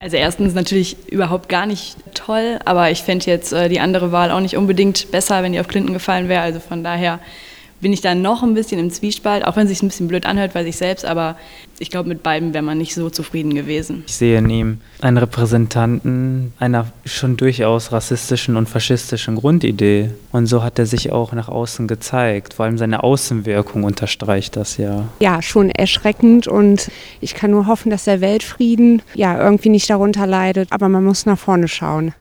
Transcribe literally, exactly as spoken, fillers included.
Also erstens natürlich überhaupt gar nicht toll, aber ich fände jetzt äh, die andere Wahl auch nicht unbedingt besser, wenn die auf Clinton gefallen wäre. Also von daher bin ich da noch ein bisschen im Zwiespalt, auch wenn es sich ein bisschen blöd anhört bei sich selbst, aber ich glaube, mit beiden wäre man nicht so zufrieden gewesen. Ich sehe in ihm einen Repräsentanten einer schon durchaus rassistischen und faschistischen Grundidee. Und so hat er sich auch nach außen gezeigt. Vor allem seine Außenwirkung unterstreicht das ja. Ja, schon erschreckend und ich kann nur hoffen, dass der Weltfrieden ja irgendwie nicht darunter leidet, aber man muss nach vorne schauen.